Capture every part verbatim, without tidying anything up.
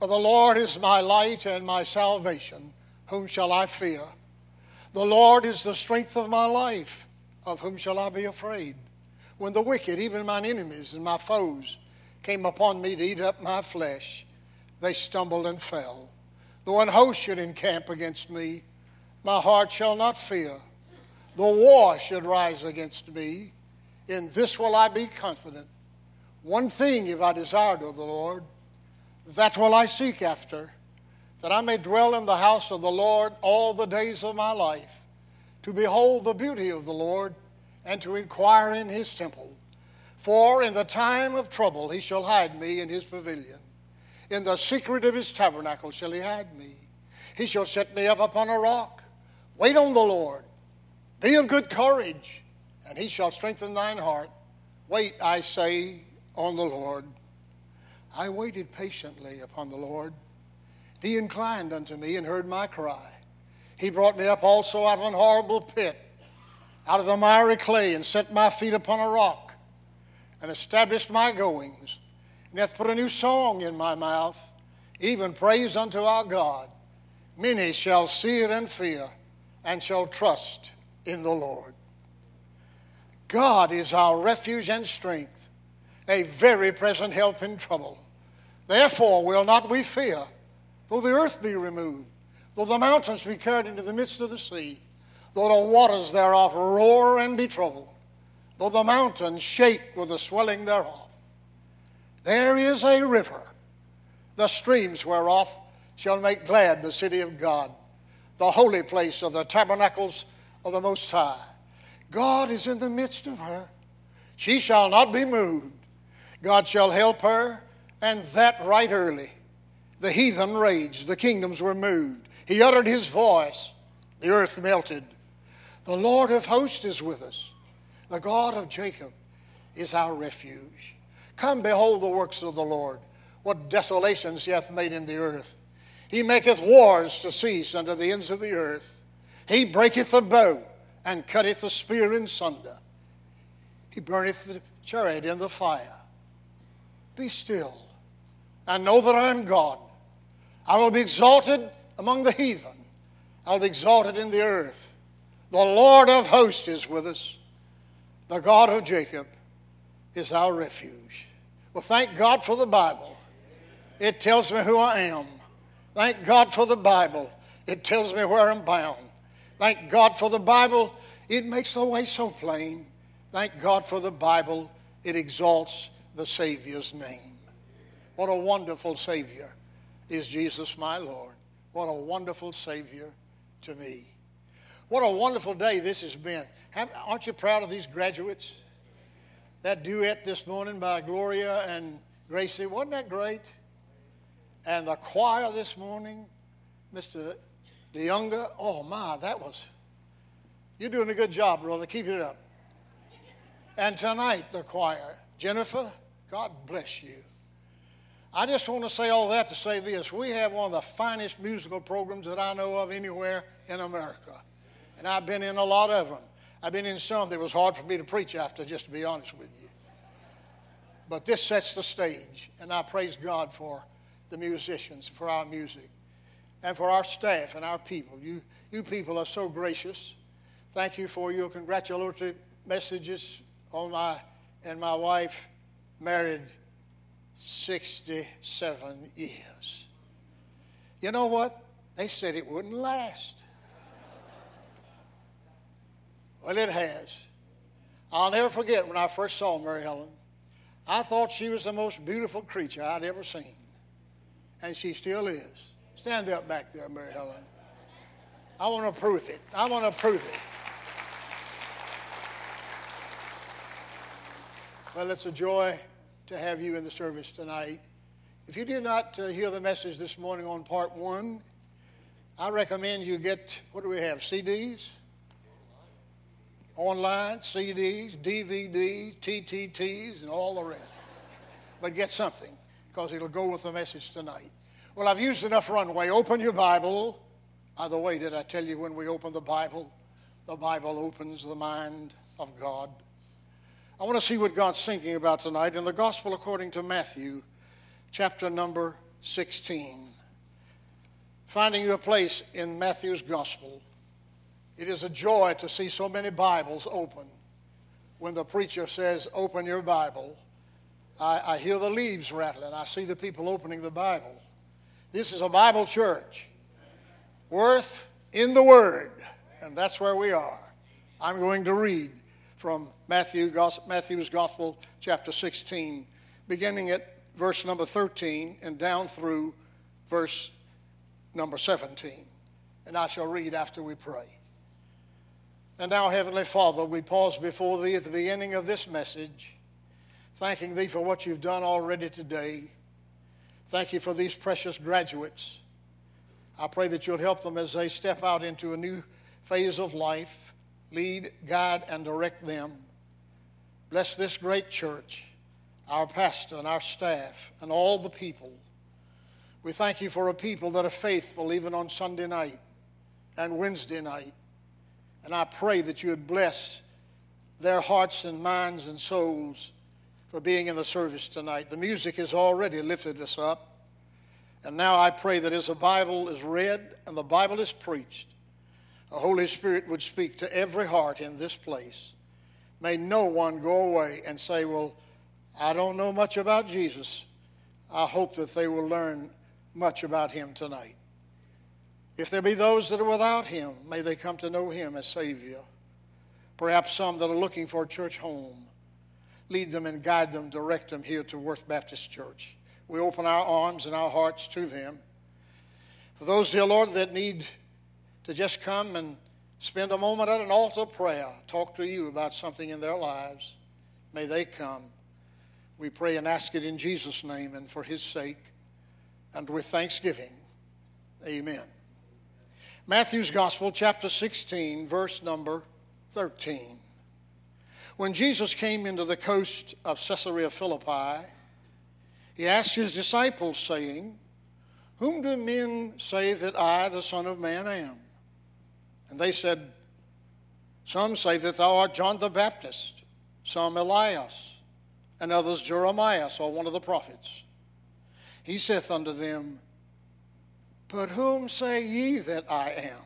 For the Lord is my light and my salvation. Whom shall I fear? The Lord is the strength of my life. Of whom shall I be afraid? When the wicked, even mine enemies and my foes, came upon me to eat up my flesh, they stumbled and fell. Though an host should encamp against me, my heart shall not fear. Though war should rise against me, in this will I be confident. One thing have I desired of the Lord, that will I seek after, that I may dwell in the house of the Lord all the days of my life, to behold the beauty of the Lord, and to inquire in his temple. For in the time of trouble he shall hide me in his pavilion. In the secret of his tabernacle shall he hide me. He shall set me up upon a rock. Wait on the Lord. Be of good courage, and he shall strengthen thine heart. Wait, I say, on the Lord. I waited patiently upon the Lord. He inclined unto me and heard my cry. He brought me up also out of an horrible pit, out of the miry clay, and set my feet upon a rock, and established my goings, and hath put a new song in my mouth, even praise unto our God. Many shall see it and fear, and shall trust in the Lord. God is our refuge and strength, a very present help in trouble. Therefore will not we fear, though the earth be removed, though the mountains be carried into the midst of the sea, though the waters thereof roar and be troubled, though the mountains shake with the swelling thereof. There is a river, the streams whereof shall make glad the city of God, the holy place of the tabernacles of the Most High. God is in the midst of her. She shall not be moved. God shall help her, and that right early. The heathen raged, the kingdoms were moved. He uttered his voice, the earth melted. The Lord of hosts is with us. The God of Jacob is our refuge. Come, behold the works of the Lord, what desolations he hath made in the earth. He maketh wars to cease unto the ends of the earth. He breaketh the bow, and cutteth the spear in sunder. He burneth the chariot in the fire. Be still, and know that I am God. I will be exalted among the heathen. I will be exalted in the earth. The Lord of hosts is with us. The God of Jacob is our refuge. Well, thank God for the Bible. It tells me who I am. Thank God for the Bible. It tells me where I'm bound. Thank God for the Bible. It makes the way so plain. Thank God for the Bible. It exalts the Savior's name. What a wonderful Savior is Jesus my Lord. What a wonderful Savior to me. What a wonderful day this has been. Have, aren't you proud of these graduates? That duet this morning by Gloria and Gracie, wasn't that great? And the choir this morning, Mister DeYounga, oh my, that was, you're doing a good job, brother. Keep it up. And tonight, the choir, Jennifer, God bless you. I just want to say all that to say this. We have one of the finest musical programs that I know of anywhere in America. And I've been in a lot of them. I've been in some that was hard for me to preach after, just to be honest with you. But this sets the stage, and I praise God for the musicians, for our music, and for our staff and our people. You, you people are so gracious. Thank you for your congratulatory messages on my and my wife, married sixty-seven years. You know what? They said it wouldn't last. Well, it has. I'll never forget when I first saw Mary Helen. I thought she was the most beautiful creature I'd ever seen. And she still is. Stand up back there, Mary Helen. I want to prove it. I want to prove it. Well, it's a joy to have you in the service tonight. If you did not uh, hear the message this morning on part one, I recommend you get, what do we have, C Ds? Online, C Ds, D V Ds, T T Ts, and all the rest. But get something, because it'll go with the message tonight. Well, I've used enough runway. Open your Bible. By the way, did I tell you when we open the Bible, the Bible opens the mind of God? I want to see what God's thinking about tonight in the Gospel according to Matthew, chapter number sixteen. Finding you a place in Matthew's Gospel. It is a joy to see so many Bibles open. When the preacher says, open your Bible, I, I hear the leaves rattling. I see the people opening the Bible. This is a Bible church. Worth in the Word. And that's where we are. I'm going to read from Matthew, Matthew's Gospel, chapter sixteen, beginning at verse number thirteen and down through verse number seventeen. And I shall read after we pray. And now, Heavenly Father, we pause before Thee at the beginning of this message, thanking Thee for what You've done already today. Thank You for these precious graduates. I pray that You'll help them as they step out into a new phase of life. Lead, guide, and direct them. Bless this great church, our pastor and our staff, and all the people. We thank You for a people that are faithful even on Sunday night and Wednesday night. And I pray that You would bless their hearts and minds and souls for being in the service tonight. The music has already lifted us up. And now I pray that as the Bible is read and the Bible is preached, the Holy Spirit would speak to every heart in this place. May no one go away and say, well, I don't know much about Jesus. I hope that they will learn much about Him tonight. If there be those that are without Him, may they come to know Him as Savior. Perhaps some that are looking for a church home. Lead them and guide them, direct them here to Worth Baptist Church. We open our arms and our hearts to them. For those, dear Lord, that need to just come and spend a moment at an altar of prayer, talk to You about something in their lives, may they come. We pray and ask it in Jesus' name and for His sake, and with thanksgiving. Amen. Matthew's Gospel, chapter sixteen, verse number thirteen. When Jesus came into the coast of Caesarea Philippi, He asked His disciples, saying, whom do men say that I, the Son of Man, am? And they said, some say that Thou art John the Baptist, some Elias, and others Jeremiah, or one of the prophets. He saith unto them, but whom say ye that I am?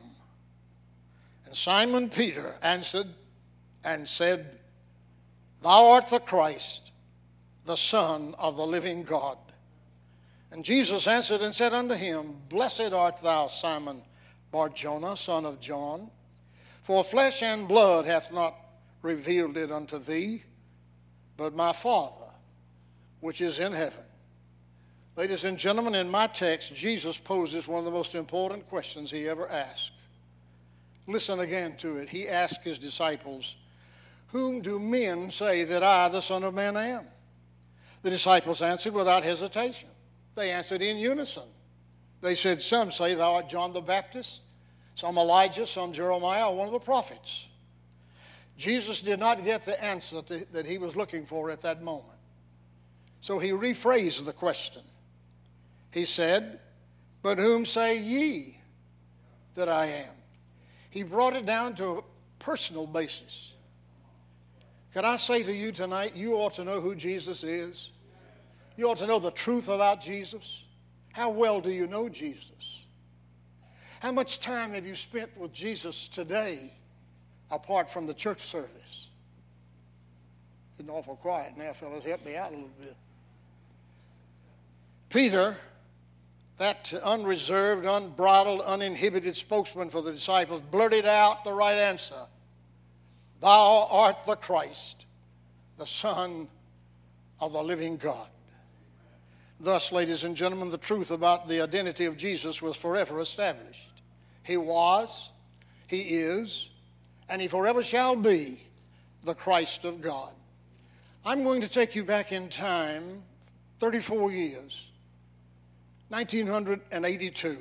And Simon Peter answered and said, Thou art the Christ, the Son of the living God. And Jesus answered and said unto him, Blessed art thou, Simon Bar-Jonah, son of John, for flesh and blood hath not revealed it unto thee, but my Father which is in heaven. Ladies and gentlemen, in my text, Jesus poses one of the most important questions He ever asked. Listen again to it. He asked His disciples, whom do men say that I, the Son of Man, am? The disciples answered without hesitation. They answered in unison. They said, some say Thou art John the Baptist, some Elijah, some Jeremiah, or one of the prophets. Jesus did not get the answer to, that He was looking for at that moment. So He rephrased the question. He said, but whom say ye that I am? He brought it down to a personal basis. Can I say to you tonight, you ought to know who Jesus is. You ought to know the truth about Jesus. How well do you know Jesus? How much time have you spent with Jesus today apart from the church service? Getting awful quiet now, fellas. Help me out a little bit. Peter, that unreserved, unbridled, uninhibited spokesman for the disciples, blurted out the right answer. Thou art the Christ, the Son of the living God. Thus, ladies and gentlemen, the truth about the identity of Jesus was forever established. He was, He is, and He forever shall be the Christ of God. I'm going to take you back in time thirty-four years, nineteen eighty-two.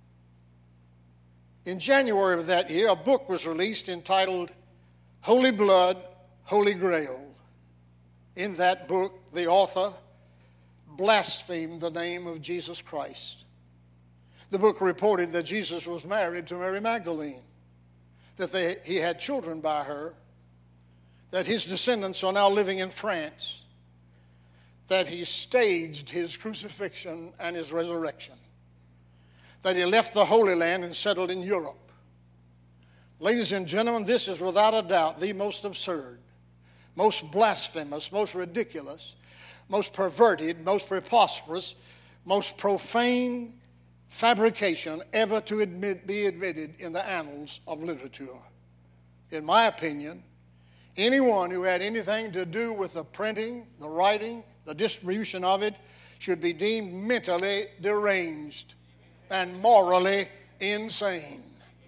In January of that year, a book was released entitled Holy Blood, Holy Grail. In that book, the author blasphemed the name of Jesus Christ. The book reported that Jesus was married to Mary Magdalene, that they, he had children by her, that his descendants are now living in France, that he staged his crucifixion and his resurrection, that he left the Holy Land and settled in Europe. Ladies and gentlemen, this is without a doubt the most absurd, most blasphemous, most ridiculous, most perverted, most preposterous, most profane fabrication ever to admit, be admitted in the annals of literature. In my opinion, anyone who had anything to do with the printing, the writing, the distribution of it should be deemed mentally deranged and morally insane.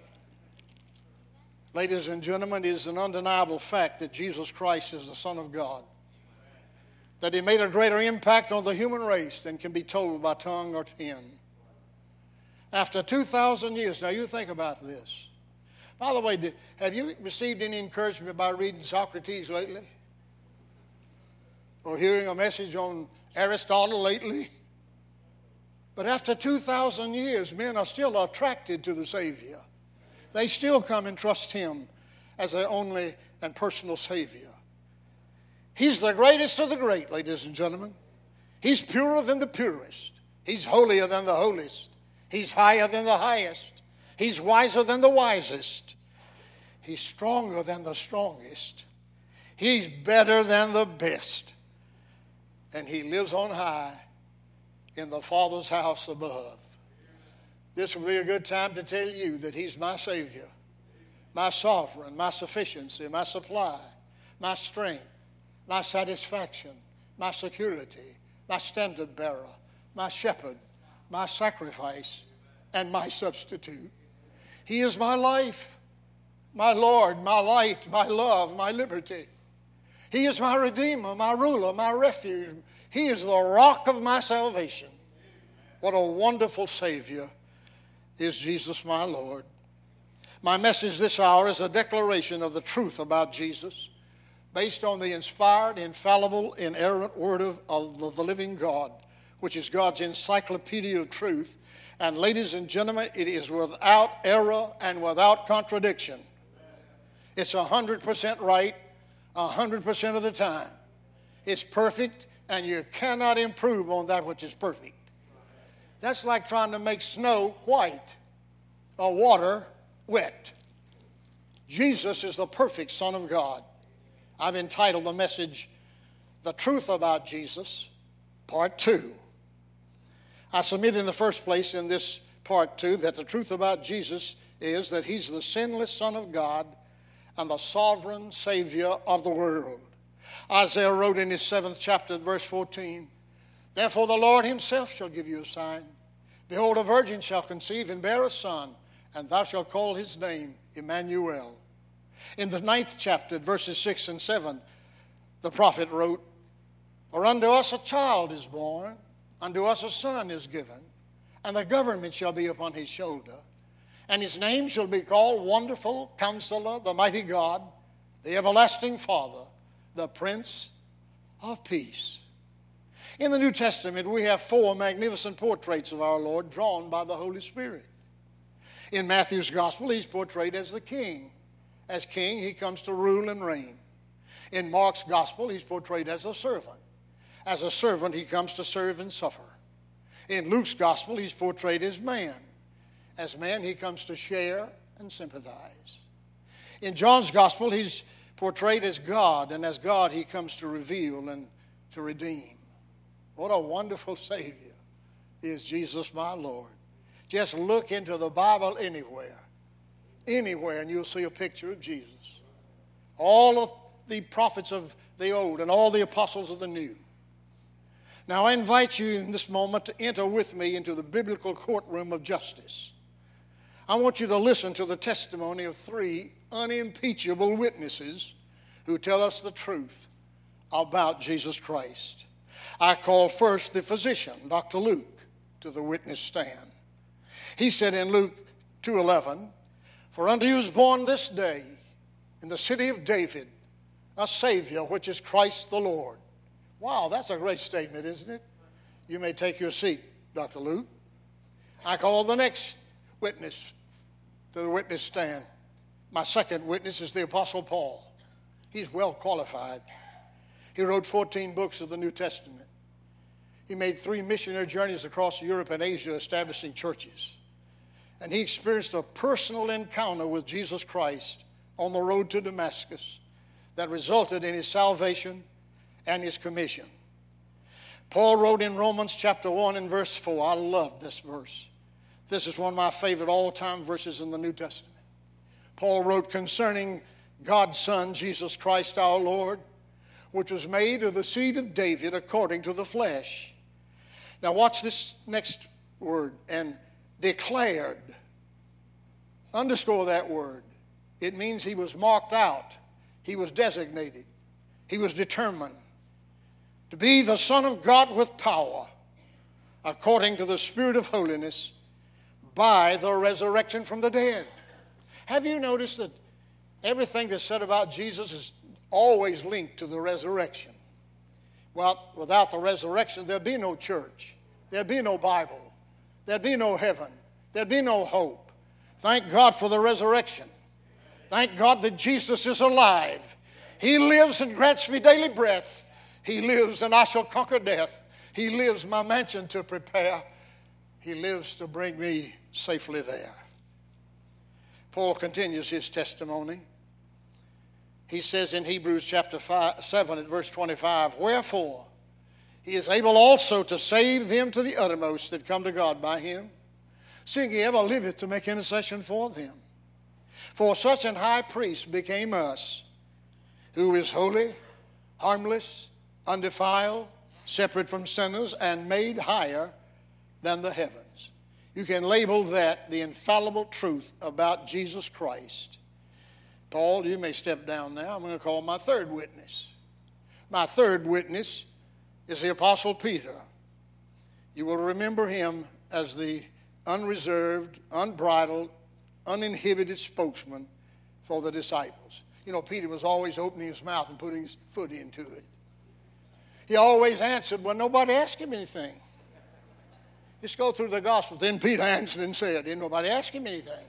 Ladies and gentlemen, it is an undeniable fact that Jesus Christ is the Son of God, that he made a greater impact on the human race than can be told by tongue or pen. After two thousand years, now you think about this. By the way, have you received any encouragement by reading Socrates lately? Or hearing a message on Aristotle lately? But after two thousand years, men are still attracted to the Savior. They still come and trust him as their only and personal Savior. He's the greatest of the great, ladies and gentlemen. He's purer than the purest. He's holier than the holiest. He's higher than the highest. He's wiser than the wisest. He's stronger than the strongest. He's better than the best. And he lives on high in the Father's house above. This will be a good time to tell you that he's my Savior, my sovereign, my sufficiency, my supply, my strength, my satisfaction, my security, my standard bearer, my shepherd, my sacrifice, and my substitute. He is my life, my Lord, my light, my love, my liberty. He is my Redeemer, my ruler, my refuge. He is the rock of my salvation. What a wonderful Savior is Jesus, my Lord. My message this hour is a declaration of the truth about Jesus, based on the inspired, infallible, inerrant word of, of the, the living God, which is God's encyclopedia of truth. And ladies and gentlemen, it is without error and without contradiction. It's one hundred percent right one hundred percent of the time. It's perfect, and you cannot improve on that which is perfect. That's like trying to make snow white or water wet. Jesus is the perfect Son of God. I've entitled the message, The Truth About Jesus, Part two. I submit in the first place in this Part two that the truth about Jesus is that he's the sinless Son of God and the sovereign Savior of the world. Isaiah wrote in his seventh chapter, verse fourteen, Therefore the Lord himself shall give you a sign. Behold, a virgin shall conceive and bear a son, and thou shalt call his name Emmanuel. In the ninth chapter, verses six and seven, the prophet wrote, For unto us a child is born, unto us a son is given, and the government shall be upon his shoulder. And his name shall be called Wonderful Counselor, the Mighty God, the Everlasting Father, the Prince of Peace. In the New Testament, we have four magnificent portraits of our Lord drawn by the Holy Spirit. In Matthew's Gospel, he's portrayed as the King. As King, he comes to rule and reign. In Mark's Gospel, he's portrayed as a servant. As a servant, he comes to serve and suffer. In Luke's Gospel, he's portrayed as man. As man, he comes to share and sympathize. In John's Gospel, he's portrayed as God, and as God, he comes to reveal and to redeem. What a wonderful Savior is Jesus, my Lord. Just look into the Bible anywhere, anywhere, and you'll see a picture of Jesus. All of the prophets of the old and all the apostles of the new. Now, I invite you in this moment to enter with me into the biblical courtroom of justice. I want you to listen to the testimony of three unimpeachable witnesses who tell us the truth about Jesus Christ. I call first the physician, Doctor Luke, to the witness stand. He said in Luke two eleven, For unto you is born this day in the city of David a Savior, which is Christ the Lord. Wow, that's a great statement, isn't it? You may take your seat, Doctor Luke. I call the next witness to the witness stand. My second witness is the Apostle Paul. He's well qualified. He wrote fourteen books of the New Testament. He made three missionary journeys across Europe and Asia establishing churches. And he experienced a personal encounter with Jesus Christ on the road to Damascus that resulted in his salvation and his commission. Paul wrote in Romans chapter one and verse four. I love this verse. This is one of my favorite all-time verses in the New Testament. Paul wrote concerning God's Son, Jesus Christ our Lord, which was made of the seed of David according to the flesh. Now watch this next word, and declared. Underscore that word. It means he was marked out. He was designated. He was determined to be the Son of God with power, according to the Spirit of holiness, by the resurrection from the dead. Have you noticed that everything that's said about Jesus is always linked to the resurrection? Well, without the resurrection, there'd be no church. There'd be no Bible. There'd be no heaven. There'd be no hope. Thank God for the resurrection. Thank God that Jesus is alive. He lives and grants me daily breath. He lives and I shall conquer death. He lives my mansion to prepare. He lives to bring me safely there. Paul continues his testimony. He says in Hebrews chapter five, seven at verse twenty-five, wherefore he is able also to save them to the uttermost that come to God by him, seeing he ever liveth to make intercession for them. For such an high priest became us, who is holy, harmless, undefiled, separate from sinners, and made higher than the heavens. You can label that the infallible truth about Jesus Christ. Paul, you may step down now. I'm going to call my third witness. My third witness is the Apostle Peter. You will remember him as the unreserved, unbridled, uninhibited spokesman for the disciples. You know, Peter was always opening his mouth and putting his foot into it. He always answered when nobody asked him anything. Just go through the gospel. Then Peter answered and said, didn't nobody ask him anything.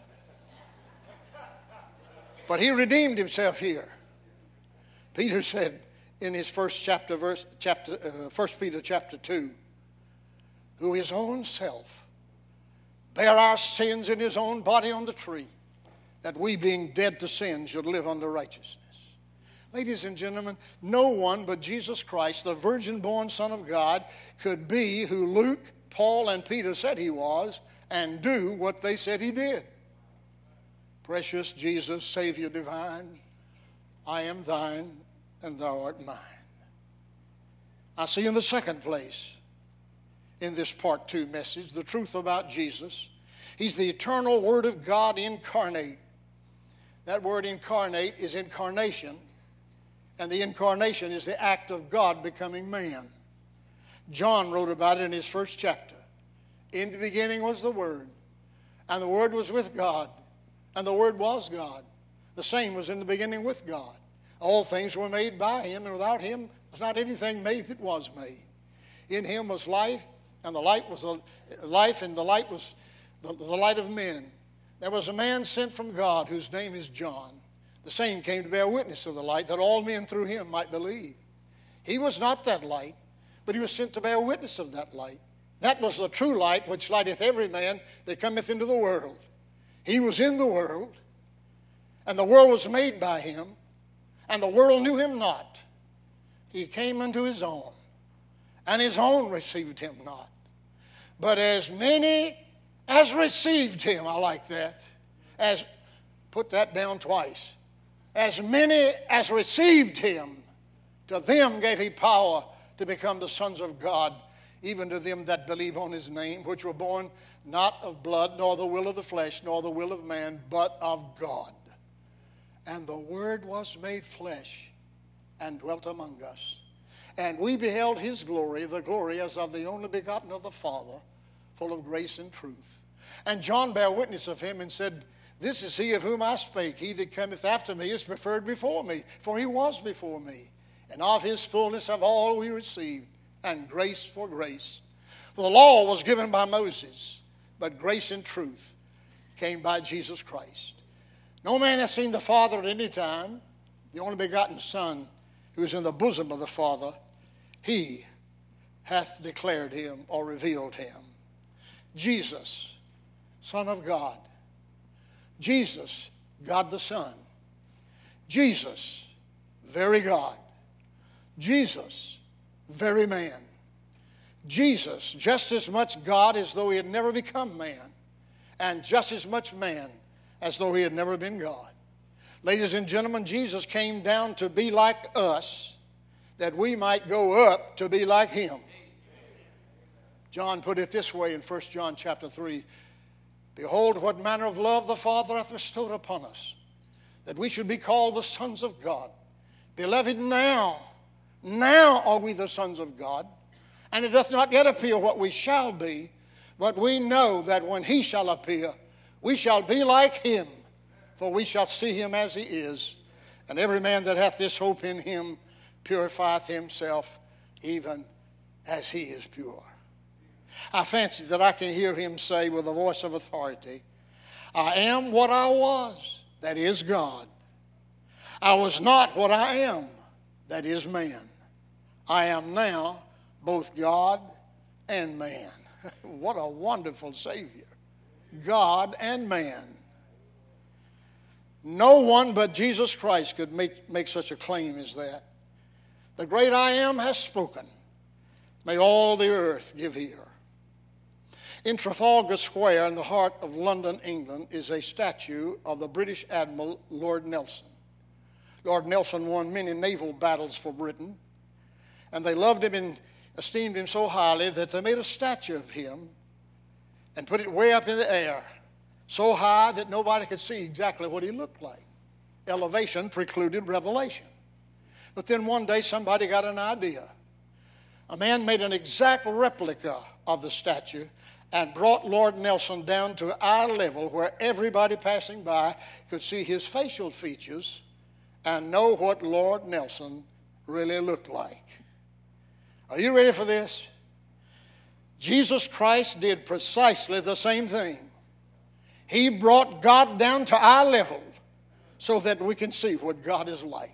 But he redeemed himself here. Peter said in his first chapter, verse, chapter, uh, First Peter chapter two, who his own self bare our sins in his own body on the tree, that we being dead to sin should live unto righteousness. Ladies and gentlemen, no one but Jesus Christ, the virgin-born Son of God, could be who Luke, Paul, and Peter said he was and do what they said he did. Precious Jesus, Savior divine, I am thine and thou art mine. I see in the second place, in this part two message, the truth about Jesus. He's the eternal Word of God incarnate. That word incarnate is incarnation, and the incarnation is the act of God becoming man. John wrote about it in his first chapter. In the beginning was the Word, and the Word was with God, and the Word was God. The same was in the beginning with God. All things were made by him, and without him was not anything made that was made. In him was life, and the light was the life, and the light was the, the light of men. There was a man sent from God whose name is John. The same came to bear witness of the light, that all men through him might believe. He was not that light, but he was sent to bear witness of that light. That was the true light which lighteth every man that cometh into the world. He was in the world, and the world was made by him, and the world knew him not. He came unto his own, and his own received him not. But as many as received him, I like that, as, put that down twice, as many as received him, to them gave he power to become the sons of God, even to them that believe on his name, which were born not of blood, nor the will of the flesh, nor the will of man, but of God. And the Word was made flesh and dwelt among us. And we beheld his glory, the glory as of the only begotten of the Father, full of grace and truth. And John bare witness of him and said, this is he of whom I spake. He that cometh after me is preferred before me, for he was before me. And of his fullness have all we received, and grace for grace. For the law was given by Moses, but grace and truth came by Jesus Christ. No man has seen the Father at any time. The only begotten Son, who is in the bosom of the Father, he hath declared him or revealed him. Jesus, Son of God. Jesus, God the Son. Jesus, very God. Jesus, very man. Jesus, just as much God as though he had never become man, and just as much man as though he had never been God. Ladies and gentlemen, Jesus came down to be like us, that we might go up to be like him. John put it this way in First John chapter three. Behold, what manner of love the Father hath bestowed upon us, that we should be called the sons of God. Beloved, now, now are we the sons of God, and it doth not yet appear what we shall be, but we know that when he shall appear, we shall be like him, for we shall see him as he is. And every man that hath this hope in him purifieth himself, even as he is pure. I fancy that I can hear him say with a voice of authority, I am what I was, that is God. I was not what I am, that is man. I am now both God and man. What a wonderful Savior. God and man. No one but Jesus Christ could make, make such a claim as that. The great I am has spoken. May all the earth give ear. In Trafalgar Square in the heart of London, England, is a statue of the British Admiral Lord Nelson. Lord Nelson won many naval battles for Britain, and they loved him and esteemed him so highly that they made a statue of him and put it way up in the air, so high that nobody could see exactly what he looked like. Elevation precluded revelation. But then one day somebody got an idea. A man made an exact replica of the statue and brought Lord Nelson down to our level where everybody passing by could see his facial features and know what Lord Nelson really looked like. Are you ready for this? Jesus Christ did precisely the same thing. He brought God down to our level so that we can see what God is like.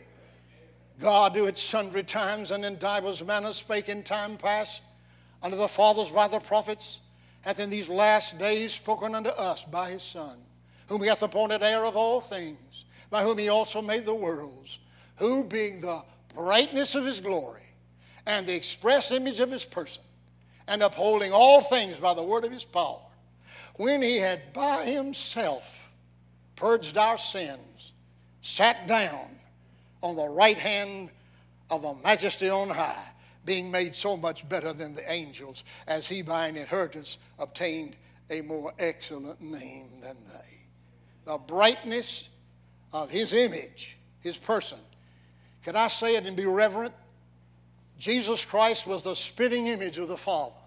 God, who at sundry times and in divers manners spake in time past unto the fathers by the prophets, hath in these last days spoken unto us by his Son, whom he hath appointed heir of all things, by whom he also made the worlds, who being the brightness of his glory and the express image of his person, and upholding all things by the word of his power, when he had by himself purged our sins, sat down on the right hand of the majesty on high, being made so much better than the angels, as he by an inheritance obtained a more excellent name than they. The brightness of his image, his person. Can I say it and be reverent? Jesus Christ was the spitting image of the Father.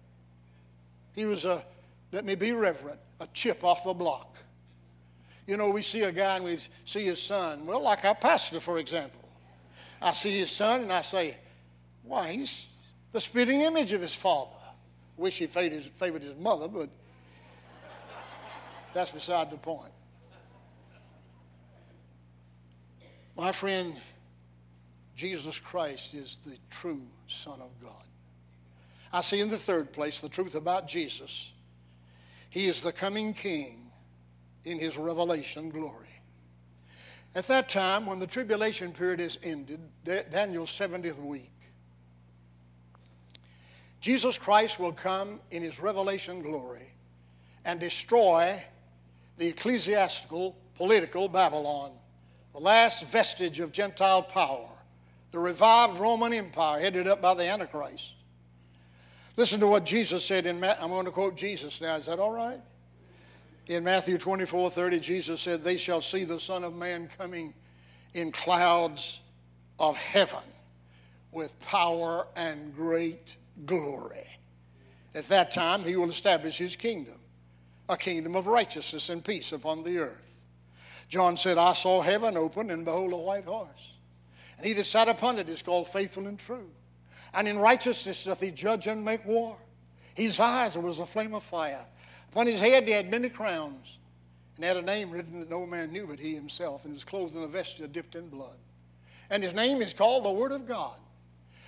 He was a, let me be reverent, a chip off the block. You know, we see a guy and we see his son. Well, like our pastor, for example. I see his son and I say, why, he's the spitting image of his father. Wish he favored his, favored his mother, but that's beside the point. My friend, Jesus Christ is the true Son of God. I see in the third place the truth about Jesus. He is the coming King in his revelation glory. At that time, when the tribulation period is ended, Daniel's seventieth week, Jesus Christ will come in his revelation glory and destroy the ecclesiastical, political Babylon, the last vestige of Gentile power, the revived Roman Empire headed up by the Antichrist. Listen to what Jesus said in, I'm going to quote Jesus now, is that all right? In Matthew twenty-four thirty, Jesus said, they shall see the Son of Man coming in clouds of heaven with power and great glory. At that time, he will establish his kingdom, a kingdom of righteousness and peace upon the earth. John said, I saw heaven open, and behold, a white horse. And he that sat upon it is called Faithful and True. And in righteousness doth he judge and make war. His eyes was a flame of fire. Upon his head he had many crowns, and had a name written that no man knew but he himself, and was clothed in a vesture dipped in blood. And his name is called the Word of God.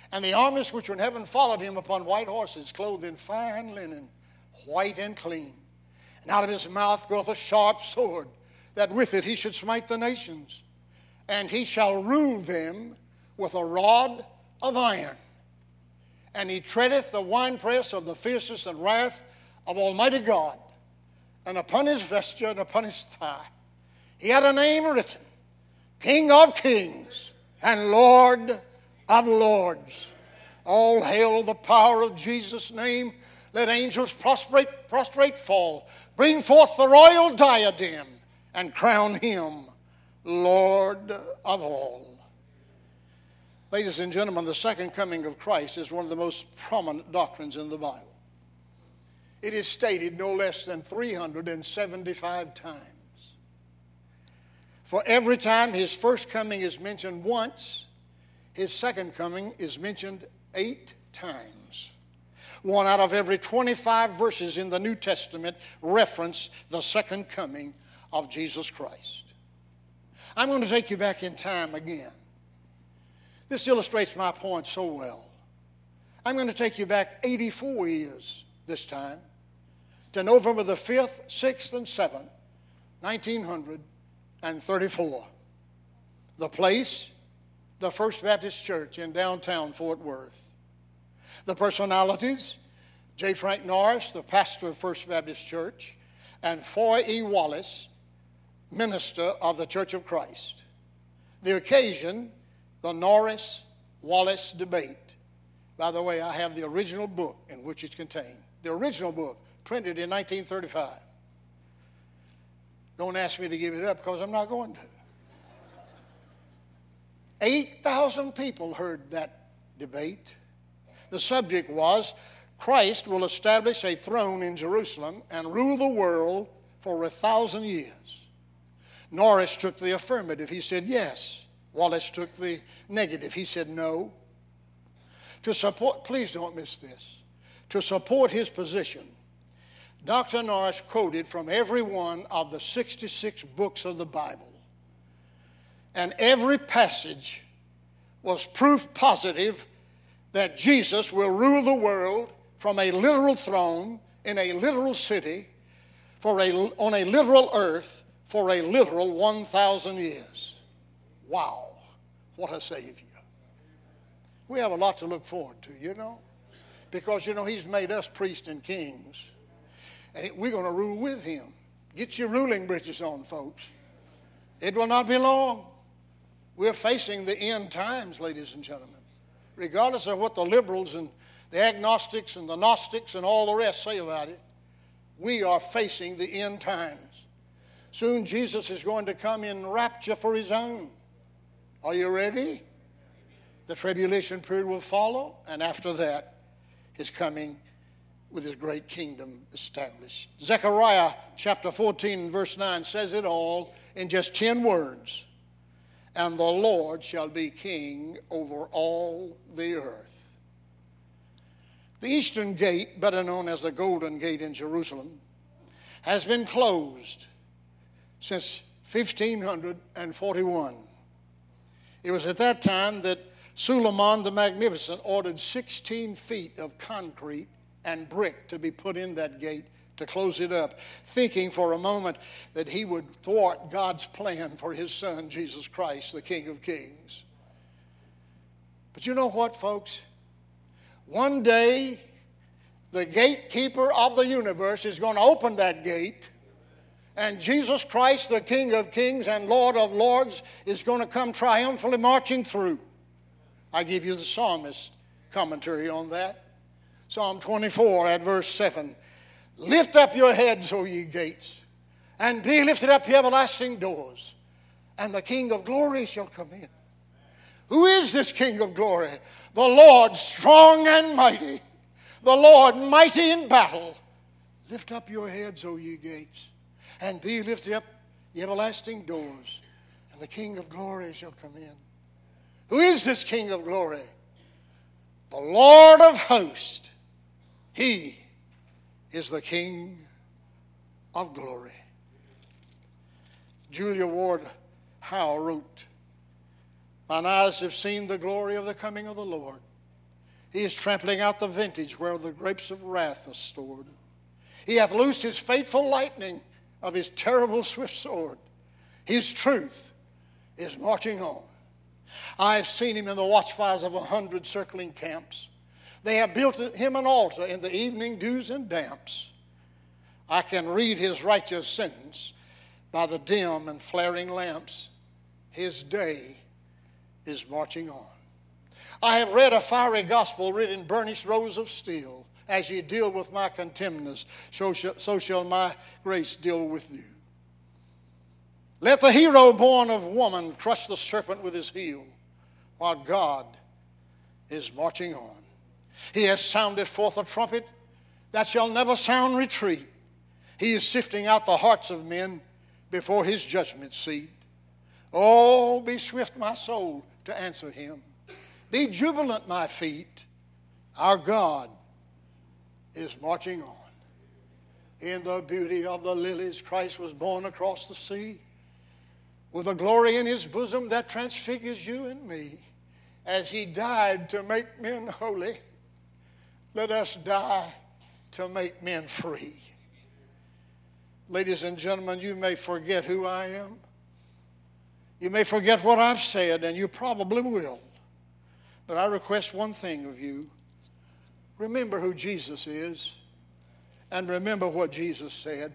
And the armies which were in heaven followed him upon white horses, clothed in fine linen, white and clean. And out of his mouth goeth a sharp sword, that with it he should smite the nations. And he shall rule them with a rod of iron. And he treadeth the winepress of the fierceness and wrath of Almighty God. And upon his vesture and upon his thigh he had a name written, King of Kings and Lord of Lords. All hail the power of Jesus' name. Let angels prostrate, prostrate fall. Bring forth the royal diadem and crown him Lord of all. Ladies and gentlemen, the second coming of Christ is one of the most prominent doctrines in the Bible. It is stated no less than three hundred seventy-five times. For every time his first coming is mentioned once, his second coming is mentioned eight times. One out of every twenty-five verses in the New Testament reference the second coming of Jesus Christ. I'm going to take you back in time again. This illustrates my point so well. I'm going to take you back eighty-four years this time to November the fifth, sixth, and seventh, nineteen thirty-four. The place, the First Baptist Church in downtown Fort Worth. The personalities, J. Frank Norris, the pastor of First Baptist Church, and Foy E. Wallace, minister of the Church of Christ. The occasion, the Norris-Wallace debate. By the way, I have the original book in which it's contained. The original book, printed in nineteen thirty-five. Don't ask me to give it up because I'm not going to. eight thousand people heard that debate. The subject was, Christ will establish a throne in Jerusalem and rule the world for a thousand years. Norris took the affirmative. He said yes. Wallace took the negative. He said no. To support, please don't miss this. To support his position, Doctor Norris quoted from every one of the sixty-six books of the Bible. And every passage was proof positive that Jesus will rule the world from a literal throne in a literal city for a, on a literal earth for a literal one thousand years. Wow, what a Savior. We have a lot to look forward to, you know, because, you know, he's made us priests and kings, and we're going to rule with him. Get your ruling breeches on, folks. It will not be long. We're facing the end times, ladies and gentlemen. Regardless of what the liberals and the agnostics and the Gnostics and all the rest say about it, we are facing the end times. Soon Jesus is going to come in rapture for his own. Are you ready? The tribulation period will follow, and after that, his coming with his great kingdom established. Zechariah chapter fourteen verse nine says it all in just ten words. And the Lord shall be king over all the earth. The eastern gate, better known as the Golden Gate in Jerusalem, has been closed since fifteen forty-one. It was at that time that Suleiman the Magnificent ordered sixteen feet of concrete and brick to be put in that gate to close it up, thinking for a moment that he would thwart God's plan for his son, Jesus Christ, the King of Kings. But you know what, folks? One day, the gatekeeper of the universe is going to open that gate, and Jesus Christ, the King of Kings and Lord of Lords, is going to come triumphantly marching through. I give you the psalmist commentary on that. Psalm twenty-four at verse seven. Lift up your heads, O ye gates, and be lifted up, ye everlasting doors, and the King of glory shall come in. Who is this King of glory? The Lord strong and mighty, the Lord mighty in battle. Lift up your heads, O ye gates, and be lifted up, ye everlasting doors, and the King of glory shall come in. Who is this King of glory? The Lord of hosts. He is the King of glory. Julia Ward Howe wrote, "Mine eyes have seen the glory of the coming of the Lord. He is trampling out the vintage where the grapes of wrath are stored. He hath loosed his fateful lightning of his terrible swift sword. His truth is marching on. I have seen him in the watchfires of a hundred circling camps. They have built him an altar in the evening dews and damps. I can read his righteous sentence by the dim and flaring lamps. His day is marching on. I have read a fiery gospel written in burnished rows of steel. As ye deal with my contemners, so shall, so shall my grace deal with you. Let the hero born of woman crush the serpent with his heel, while God is marching on. He has sounded forth a trumpet that shall never sound retreat. He is sifting out the hearts of men before his judgment seat. Oh, be swift, my soul, to answer him. Be jubilant, my feet. Our God is marching on. In the beauty of the lilies, Christ was born across the sea, with a glory in his bosom that transfigures you and me. As he died to make men holy, let us die to make men free. Ladies and gentlemen, you may forget who I am. You may forget what I've said, and you probably will. But I request one thing of you. Remember who Jesus is, and remember what Jesus said.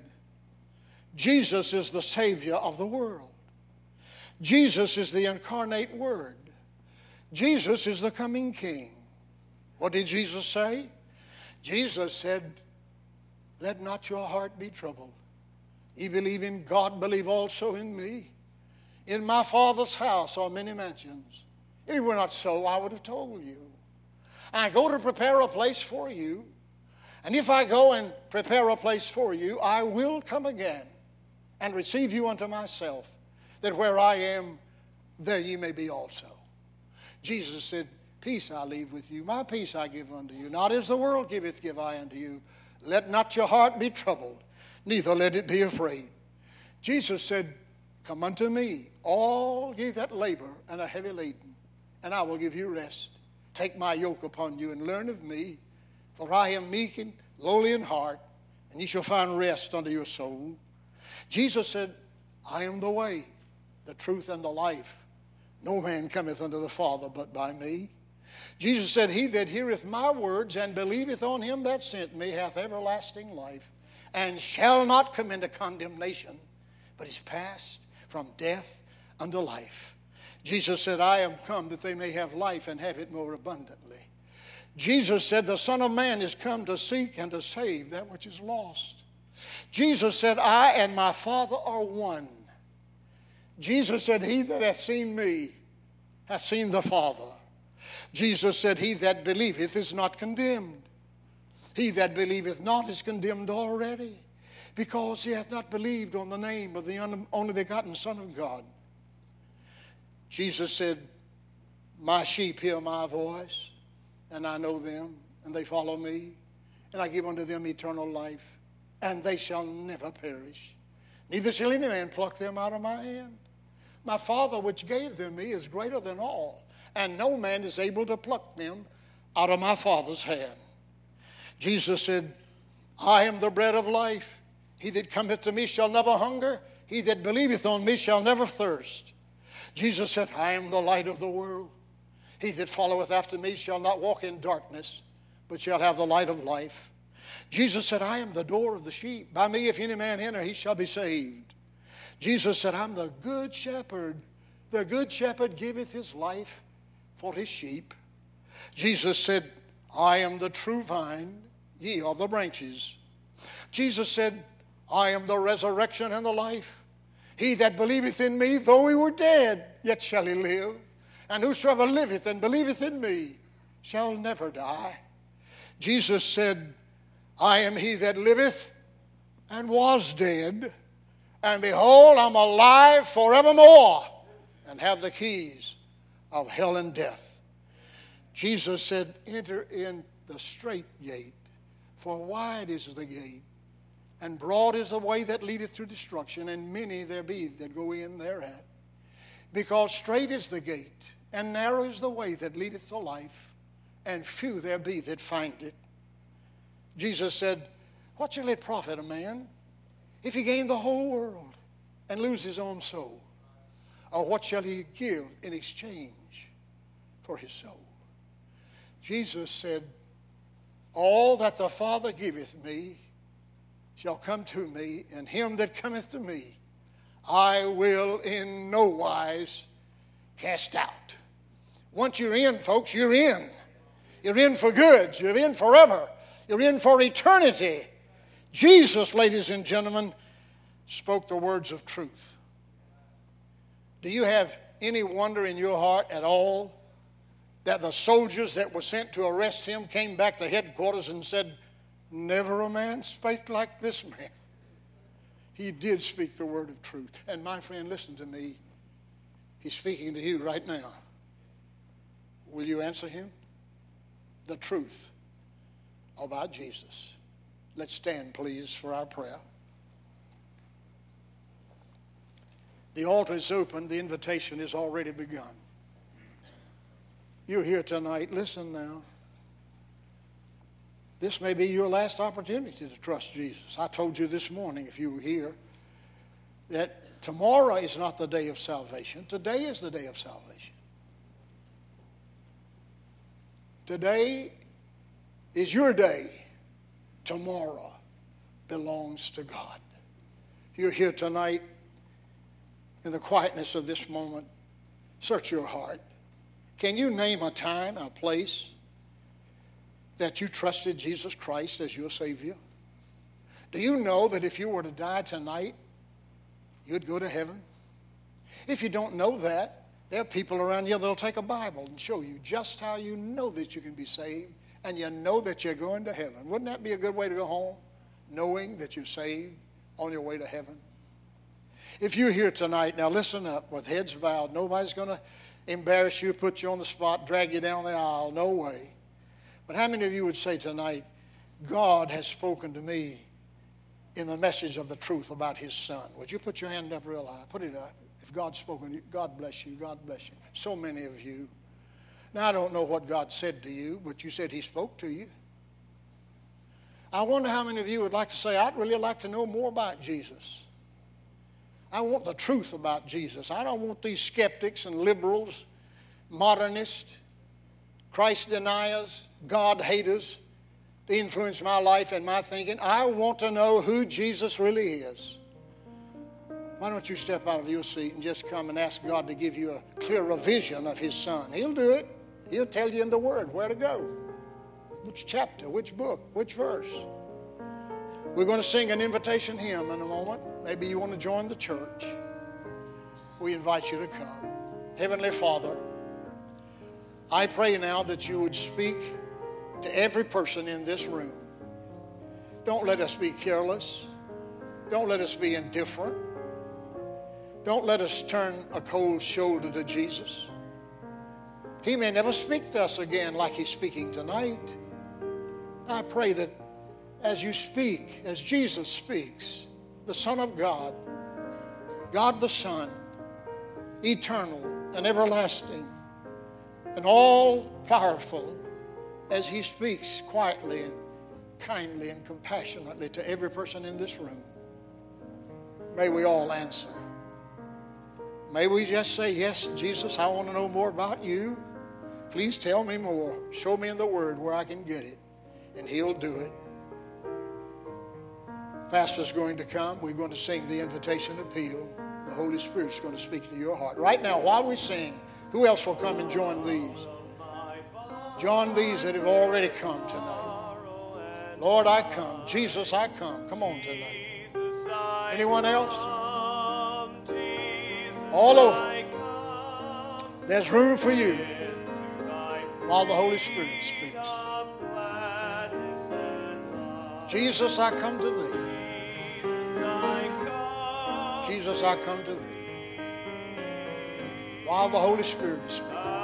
Jesus is the Savior of the world. Jesus is the incarnate Word. Jesus is the coming King. What did Jesus say? Jesus said, let not your heart be troubled. Ye believe in God, believe also in me. In my Father's house are many mansions. If it were not so, I would have told you. I go to prepare a place for you. And if I go and prepare a place for you, I will come again and receive you unto myself, that where I am, there ye may be also. Jesus said, peace I leave with you, my peace I give unto you. Not as the world giveth, give I unto you. Let not your heart be troubled, neither let it be afraid. Jesus said, come unto me, all ye that labor and are heavy laden, and I will give you rest. Take my yoke upon you and learn of me, for I am meek and lowly in heart, and ye shall find rest unto your soul. Jesus said, I am the way, the truth, and the life. No man cometh unto the Father but by me. Jesus said, he that heareth my words and believeth on him that sent me hath everlasting life, and shall not come into condemnation, but is passed from death unto life. Jesus said, I am come that they may have life and have it more abundantly. Jesus said, the Son of Man is come to seek and to save that which is lost. Jesus said, I and my Father are one. Jesus said, he that hath seen me hath seen the Father. Jesus said, he that believeth is not condemned. He that believeth not is condemned already, because he hath not believed on the name of the only begotten Son of God. Jesus said, my sheep hear my voice, and I know them, and they follow me, and I give unto them eternal life, and they shall never perish. Neither shall any man pluck them out of my hand. My Father which gave them me is greater than all, and no man is able to pluck them out of my Father's hand. Jesus said, I am the bread of life. He that cometh to me shall never hunger. He that believeth on me shall never thirst. Jesus said, I am the light of the world. He that followeth after me shall not walk in darkness, but shall have the light of life. Jesus said, I am the door of the sheep. By me if any man enter, he shall be saved. Jesus said, I'm the good shepherd. The good shepherd giveth his life for his sheep. Jesus said, I am the true vine, ye are the branches. Jesus said, I am the resurrection and the life. He that believeth in me, though he were dead, yet shall he live. And whosoever liveth and believeth in me shall never die. Jesus said, I am he that liveth and was dead, and behold, I'm alive forevermore, and have the keys of hell and death. Jesus said, enter in the strait gate, for wide is the gate, and broad is the way that leadeth to destruction, and many there be that go in thereat. Because strait is the gate, and narrow is the way that leadeth to life, and few there be that find it. Jesus said, what shall it profit a man if he gain the whole world and lose his own soul? Or what shall he give in exchange for his soul? Jesus said, all that the Father giveth me shall come to me, and him that cometh to me I will in no wise cast out. Once you're in, folks, you're in. You're in for good. You're in forever. You're in for eternity. Jesus, ladies and gentlemen, spoke the words of truth. Do you have any wonder in your heart at all that the soldiers that were sent to arrest him came back to headquarters and said, never a man spake like this man? He did speak the word of truth. And my friend, listen to me. He's speaking to you right now. Will you answer him? The truth about Jesus. Let's stand, please, for our prayer. The altar is open. The invitation has already begun. You're here tonight. Listen now. This may be your last opportunity to trust Jesus. I told you this morning, if you were here, that tomorrow is not the day of salvation. Today is the day of salvation. Today is your day. Tomorrow belongs to God. You're here tonight in the quietness of this moment. Search your heart. Can you name a time, a place that you trusted Jesus Christ as your Savior? Do you know that if you were to die tonight, you'd go to heaven? If you don't know that, there are people around you that will take a Bible and show you just how you know that you can be saved and you know that you're going to heaven. Wouldn't that be a good way to go home? Knowing that you're saved on your way to heaven. If you're here tonight, now listen up, with heads bowed. Nobody's going to embarrass you, put you on the spot, drag you down the aisle. No way. But how many of you would say tonight, God has spoken to me in the message of the truth about his son? Would you put your hand up real high? Put it up. If God's spoken to you, God bless you, God bless you. So many of you. Now, I don't know what God said to you, but you said he spoke to you. I wonder how many of you would like to say, I'd really like to know more about Jesus. I want the truth about Jesus. I don't want these skeptics and liberals, modernists, Christ deniers, God haters to influence my life and my thinking. I want to know who Jesus really is. Why don't you step out of your seat and just come and ask God to give you a clearer vision of his son? He'll do it. He'll tell you in the Word where to go, which chapter, which book, which verse. We're going to sing an invitation hymn in a moment. Maybe you want to join the church. We invite you to come. Heavenly Father, I pray now that you would speak to every person in this room. Don't let us be careless. Don't let us be indifferent. Don't let us turn a cold shoulder to Jesus. He may never speak to us again like he's speaking tonight. I pray that as you speak, as Jesus speaks, the Son of God, God the Son, eternal and everlasting, and all-powerful, as he speaks quietly and kindly and compassionately to every person in this room, may we all answer. May we just say, yes, Jesus, I want to know more about you. Please tell me more. Show me in the Word where I can get it. And he'll do it. Pastor's going to come. We're going to sing the invitation appeal. The Holy Spirit's going to speak to your heart. Right now, while we sing, who else will come and join these? Join these that have already come tonight. Lord, I come. Jesus, I come. Come on tonight. Anyone else? All over. There's room for you while the Holy Spirit speaks. Jesus, I come to thee. Jesus, I come to thee. While the Holy Spirit is speaking.